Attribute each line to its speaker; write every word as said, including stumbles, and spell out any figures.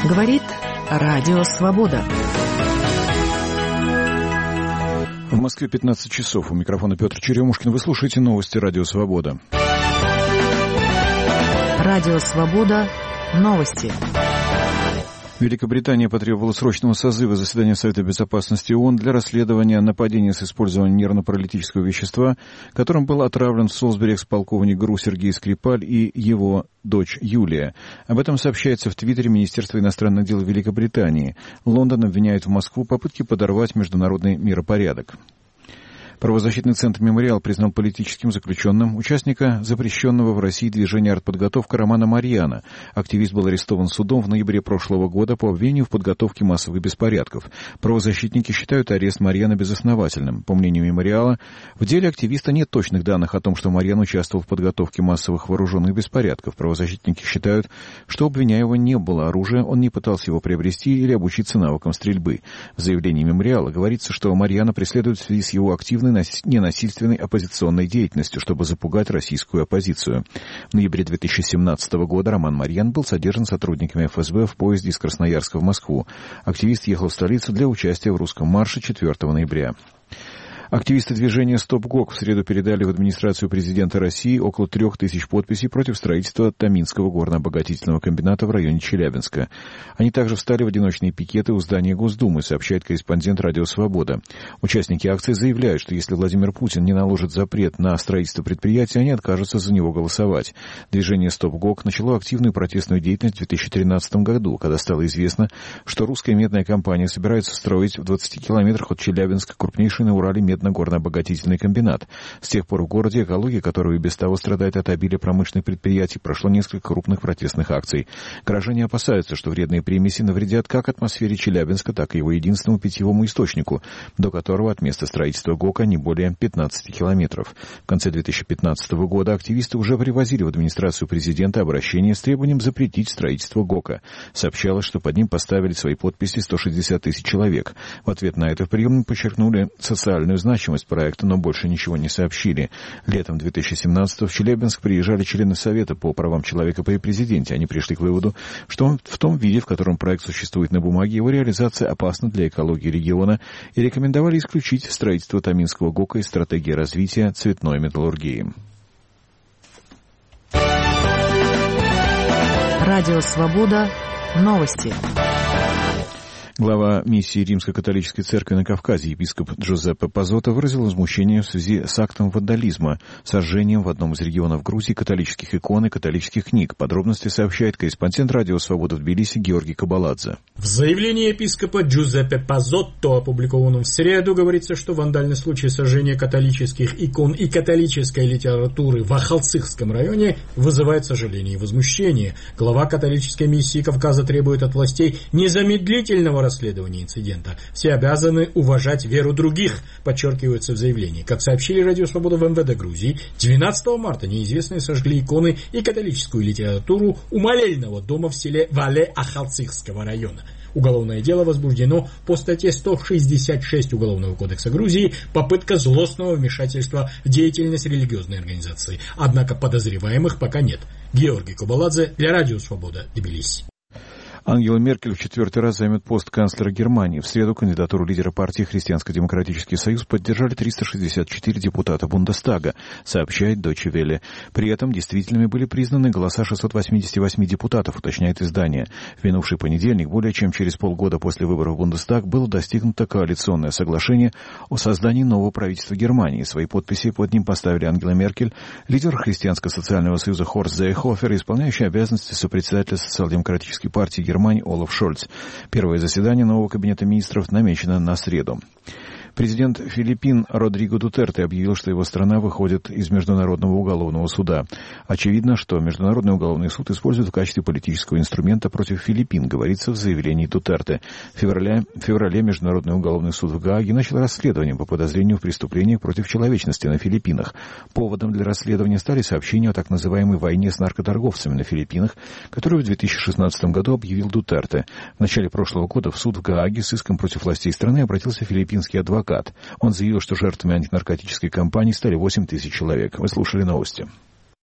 Speaker 1: Говорит Радио Свобода.
Speaker 2: В Москве пятнадцать часов. У микрофона Петр Черемушкин. Вы слушаете новости Радио Свобода.
Speaker 1: Радио Свобода. Новости.
Speaker 2: Великобритания потребовала срочного созыва заседания Совета Безопасности ООН для расследования нападения с использованием нервно-паралитического вещества, которым был отравлен в Солсбери экс-полковник ГРУ Сергей Скрипаль и его дочь Юлия. Об этом сообщается в Твиттере Министерства иностранных дел Великобритании. Лондон обвиняет в Москву в попытке подорвать международный миропорядок. Правозащитный центр «Мемориал» признал политическим заключенным участника запрещенного в России движения «Артподготовка» Романа Марьяна. Активист был арестован судом в ноябре прошлого года по обвинению в подготовке массовых беспорядков. Правозащитники считают арест Марьяна безосновательным. По мнению «Мемориала», в деле активиста нет точных данных о том, что Марьян участвовал в подготовке массовых вооруженных беспорядков. Правозащитники считают, что у обвиняемого не было оружия, он не пытался его приобрести или обучиться навыкам стрельбы. В заявлении «Мемориала» говорится, что Марьяна преследуют в связи с его активной ненасильственной оппозиционной деятельностью, чтобы запугать российскую оппозицию. В ноябре две тысячи семнадцатого года Роман Марьян был задержан сотрудниками эф эс бэ в поезде из Красноярска в Москву. Активист ехал в столицу для участия в русском марше четвёртого ноября. Активисты движения «Стоп ГОК» в среду передали в администрацию президента России около трех тысяч подписей против строительства Таминского горно-обогатительного комбината в районе Челябинска. Они также встали в одиночные пикеты у здания Госдумы, сообщает корреспондент «Радио Свобода». Участники акции заявляют, что если Владимир Путин не наложит запрет на строительство предприятия, они откажутся за него голосовать. Движение «Стоп ГОК» начало активную протестную деятельность в две тысячи тринадцатом году, когда стало известно, что русская медная компания собирается строить в двадцати километрах от Челябинска крупнейший на Урале медный горно-обогатительный комбинат. С тех пор в городе, экология которого и без того страдает от обилия промышленных предприятий, прошло несколько крупных протестных акций. Горожане опасаются, что вредные примеси навредят как атмосфере Челябинска, так и его единственному питьевому источнику, до которого от места строительства ГОКа не более пятнадцати километров. В конце две тысячи пятнадцатого года активисты уже привозили в администрацию президента обращение с требованием запретить строительство ГОКа. Сообщалось, что под ним поставили свои подписи сто шестьдесят тысяч человек. В ответ на это в приемном подчеркнули социальную значимость проекта, но больше ничего не сообщили. Летом две тысячи семнадцатого в Челябинск приезжали члены Совета по правам человека при президенте. Они пришли к выводу, что он в том виде, в котором проект существует на бумаге, его реализация опасна для экологии региона, и рекомендовали исключить строительство Таминского ГОКа из стратегии развития цветной металлургии.
Speaker 1: Радио Свобода. Новости.
Speaker 2: Глава миссии Римско-католической церкви на Кавказе, епископ Джузеппе Пазотто, выразил возмущение в связи с актом вандализма, сожжением в одном из регионов Грузии католических икон и католических книг. Подробности сообщает корреспондент Радио Свобода в Тбилиси Георгий Кабаладзе.
Speaker 3: В заявлении епископа Джузеппе Пазотто, опубликованном в среду, говорится, что вандальный случай сожжения католических икон и католической литературы в Ахалцихском районе вызывает сожаление и возмущение. Глава католической миссии Кавказа требует от властей незамедлительного расследования инцидента. Все обязаны уважать веру других, подчеркивается в заявлении. Как сообщили Радио Свобода в эм вэ дэ Грузии, двенадцатого марта неизвестные сожгли иконы и католическую литературу у молельного дома в селе Вале Ахалцихского района. Уголовное дело возбуждено по статье сто шестьдесят шесть Уголовного кодекса Грузии «Попытка злостного вмешательства в деятельность религиозной организации». Однако подозреваемых пока нет. Георгий Кабаладзе для Радио Свобода, Тбилиси.
Speaker 2: Ангела Меркель в четвертый раз займет пост канцлера Германии. В среду кандидатуру лидера партии Христианско-демократический союз поддержали триста шестьдесят четыре депутата Бундестага, сообщает Deutsche Welle. При этом действительными были признаны голоса шестисот восьмидесяти восьми депутатов, уточняет издание. В минувший понедельник, более чем через полгода после выборов в Бундестаг, было достигнуто коалиционное соглашение о создании нового правительства Германии. Свои подписи под ним поставили Ангела Меркель, лидер Христианско-социального союза Хорст Зейхофер и исполняющий обязанности сопредседателя социал-демократической партии Германии Олаф Шольц. Первое заседание нового кабинета министров намечено на среду. Президент Филиппин Родриго Дутерте объявил, что его страна выходит из Международного уголовного суда. Очевидно, что Международный уголовный суд использует в качестве политического инструмента против Филиппин, говорится в заявлении Дутерте. В феврале, в феврале Международный уголовный суд в Гааге начал расследование по подозрению в преступлениях против человечности на Филиппинах. Поводом для расследования стали сообщения о так называемой войне с наркоторговцами на Филиппинах, которую в две тысячи шестнадцатом году объявил Дутерте. В начале прошлого года в суд в Гааге с иском против властей страны обратился филиппинский адвокат. Он заявил, что жертвами антинаркотической кампании стали восемь тысяч человек. Вы слушали новости.